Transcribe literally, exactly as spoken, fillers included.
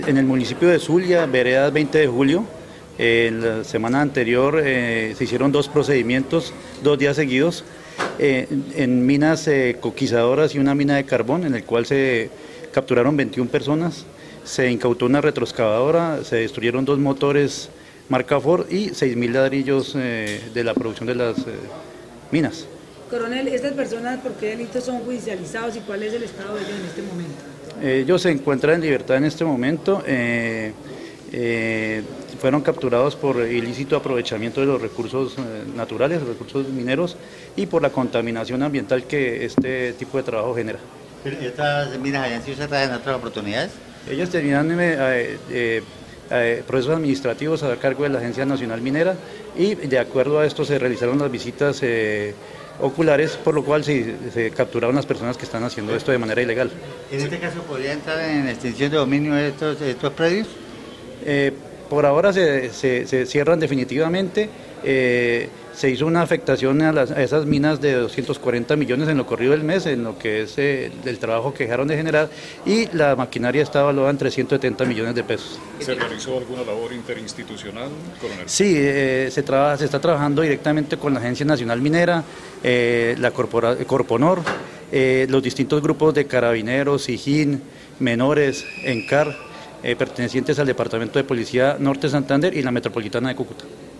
En el municipio de Zulia, veredas veinte de julio, eh, en la semana anterior eh, se hicieron dos procedimientos, dos días seguidos, eh, en minas eh, coquizadoras y una mina de carbón, en el cual se capturaron veintiuna personas, se incautó una retroexcavadora, se destruyeron dos motores marca Ford y seis mil ladrillos eh, de la producción de las eh, minas. Coronel, ¿estas personas por qué delitos son judicializados y cuál es el estado de ellos en este momento? Ellos se encuentran en libertad en este momento, eh, eh, fueron capturados por ilícito aprovechamiento de los recursos eh, naturales, los recursos mineros y por la contaminación ambiental que este tipo de trabajo genera. ¿Estas minas hayan sido cerradas en otras oportunidades? Ellas tenían eh, eh, eh, procesos administrativos a cargo de la Agencia Nacional Minera y de acuerdo a esto se realizaron las visitas eh, oculares, por lo cual se, se capturaron las personas que están haciendo esto de manera ilegal. ¿En este caso podría entrar en extinción de dominio de estos, de estos predios? Eh, por ahora se, se, se cierran definitivamente, eh, se hizo una afectación a, las, a esas minas de doscientos cuarenta millones en lo corrido del mes, en lo que es eh, el trabajo que dejaron de generar, y la maquinaria está evaluada en trescientos setenta millones de pesos. ¿Se realizó alguna labor interinstitucional, coronel? Sí, eh, se, trabaja, se está trabajando directamente con la Agencia Nacional Minera, eh, la Corpora, Corponor, eh, los distintos grupos de carabineros, SIJIN, menores, ENCAR, eh, pertenecientes al Departamento de Policía Norte Santander y la Metropolitana de Cúcuta.